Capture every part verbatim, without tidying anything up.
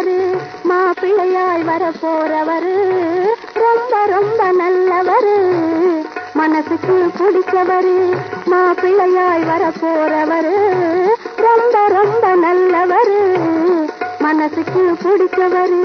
பிடிச்சவரு, மாப்பிள்ளையாய் வர போறவரு, ரொம்ப ரொம்ப நல்லவரு. மனசுக்கு பிடிச்சவரு, மாப்பிள்ளையாய் வர போறவரு, ரொம்ப ரொம்ப நல்லவரு. மனசுக்கு பிடிச்சவரு.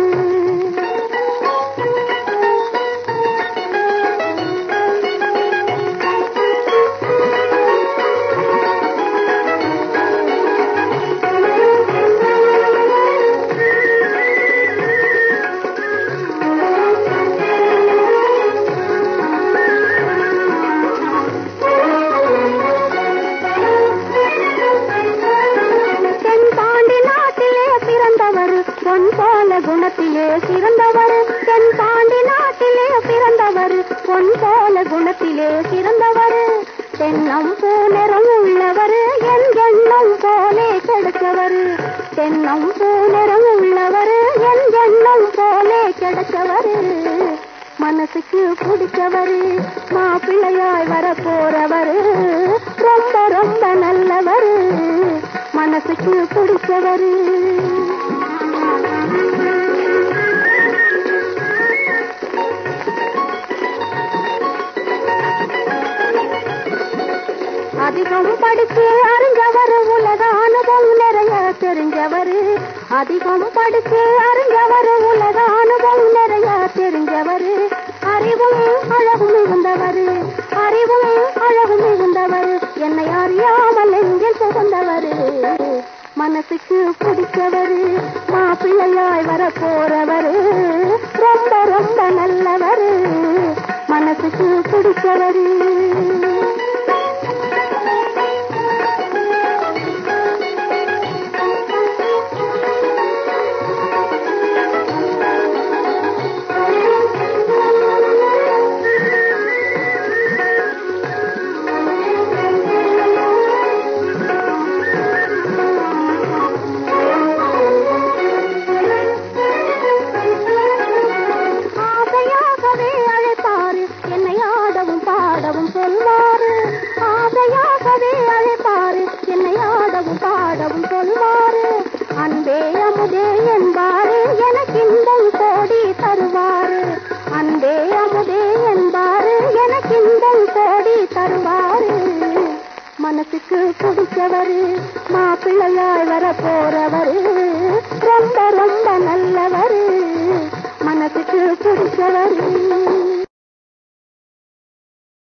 பொன் போல குணத்திலே சிறந்தவர், தென் பாண்டி நாட்டிலே பிறந்தவர், பொன் போல குணத்திலே சிறந்தவர், தென்னம் பூநிறம் உள்ளவர், என் எண்ணம் போலே கிடைச்சவர், தென்னம் பூநிறம் உள்ளவர், என் எண்ணம் போலே கிடைச்சவர். மனசுக்கு பிடிச்சவர், மாப்பிள்ளையாய் வர போறவர், ரொம்ப ரொம்ப நல்லவர். மனசுக்கு பிடிச்சவர். அதிகம் படிச்சு அறிஞ்சவர், உலக அனுபவம் நிறைய தெரிஞ்சவர், அதிகம் படிச்சு அறிஞ்சவர், உலக அனுபவம் நிறைய தெரிஞ்சவர், அறிவும் அழகும் மிகுந்தவர், அறிவும் அழகும் மிகுந்தவர், என்னை அறியாமல் எங்கில் புகுந்தவர். மனசுக்கு பிடிச்சவர், மாப்பிள்ளையாய் வர போறவர், ரொம்ப ரொம்ப நல்லவர். மனசுக்கு பிடிச்சவர். சொல்வாரு, ஆசையாகவே அழைப்பாரு, என்னை ஆடவும் பாடவும் சொல்வாரு, அன்பே அமுதே என்பாரு, எனக்கு இன்பம் கோடி தருவாரு, அன்பே அமுதே என்பாரு, எனக்கு இன்பம் கோடி தருவாரு. மனசுக்கு பிடிச்சவரு, மாப்பிள்ளையாய் வர போறவரு, ரொம்ப ரொம்ப நல்ல